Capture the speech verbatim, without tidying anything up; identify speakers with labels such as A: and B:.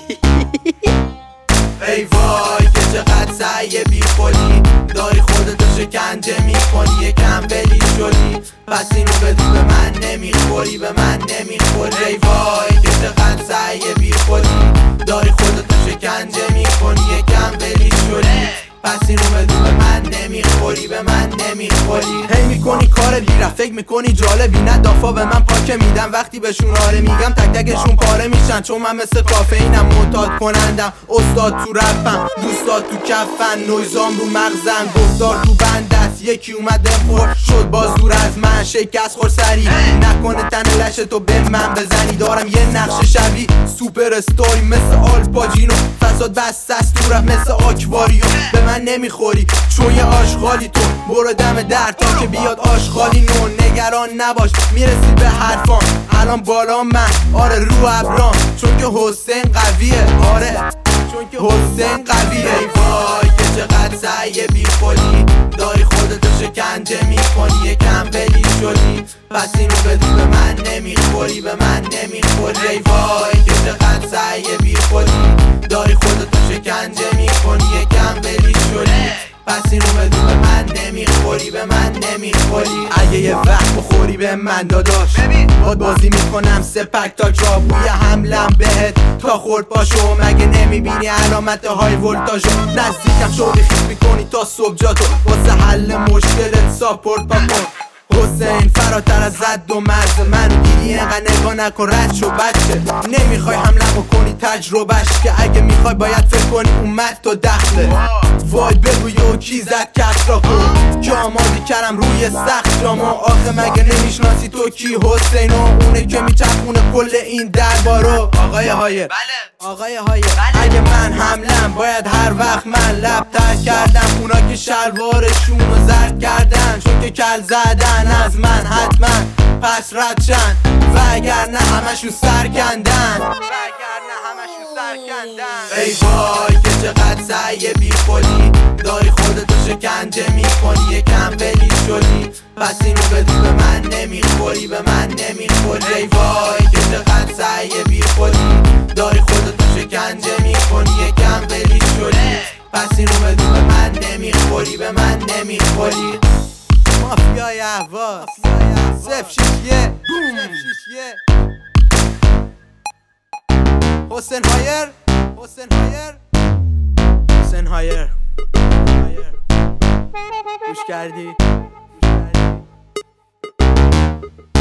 A: ای وای که چقدر سعی بی خودی داری خودتو شکنجه میکنی، یکم بلی شدی پس اینو بدون به من نمیخوری، به من نمیخوری. ای وای که چقدر سعی بی خودی داری خودتو شکنجه میکنی، یکم بلی شدی پس اینو بدون به من نمیخوری، به من نمیخوری. هی میکنی کار بیره، فکر میکنی جالبی، نه دافا به من پاکه میدم وقتی بهشون آره میگم تک تکشون پاره میشن، چون من مثل کافئینم، معتاد کنندم، استاد تو رپم، دوستات تو کفن، نویزام رو مغزم، گفتار تو بند است. یکی اومد بخور شد باز دور از من، شکست خور سری نکنه تن لش تو به من بزنی. دارم یه نقش شبیه سوپر استوری مثل آل پاجینو، فساد بست است تو رپ مثل آکواریوم. به من نمیخوری چون یه آشغالی تو، برو دم در تا که بیاد آشغالی نو. نگران نباش میرسی به حرفان، الان بالا من آره رو ابرام، چون که حسین قویه، آره چون که حسین قویه. ای وای که چقدر سعی بی خودی داری خودتو شکنجه میکنی، یکم بلی شدی پس اینو بدون به من نمیخوری، به من نمیخوری. ای وای که چقدر سعی بی خودی داری خودتو شکنجه میکنی، یکم بلی شدی پس اینو بدون به من نمیخوری، به من نمیخوری. اگه یه وقت بخوری به من داداش باد بازی میکنم سپک تا جا، بوی حملم بهت تا خورد باشو. مگه نمیبینی علامت های ولتاژو؟ نزدیکم شوری خیز میکنی تا صبح جاتو، واسه حل مشکلت ساپورت پا کن. حسین فراتر از زد و مرز منو دیدی، اینقدر نگاه نکن رد شو بچه. نمیخوای حمله بکنی تجربهش، که اگه میخوای باید فکر کنی اومد تو دخله. وای بگو یو کی زد کس را کن که آمادی کردم روی سخت جاما. آخه مگه نمیشناسی تو کی؟ حسین و اونه که میچرخونه کل این دربارو. آقای هایر آقای هایر اگه من حملم باید هر وقت من لب تر کردم، اونا که شلوارشون رو زرد کردن چون که کل زدن از من حتما پس رد شن، و اگر نه همشون سرکندن، ای وای که چقدر سعی بی خودی داری خودتو شکنجه میکنی، یکم بلی شدی پس اینو بدون به من نمیخوری، به من نمیخوری. ای وای که چقدر سعی بی خودی داری خودتو شکنجه میکنی، یکم بلی شدی پس اینو بدون به من نمیخوری، به من نمیخوری. مافیای اهواز صف شیشیه حسین هایر حسین هایر حسین هایر گوش کردی؟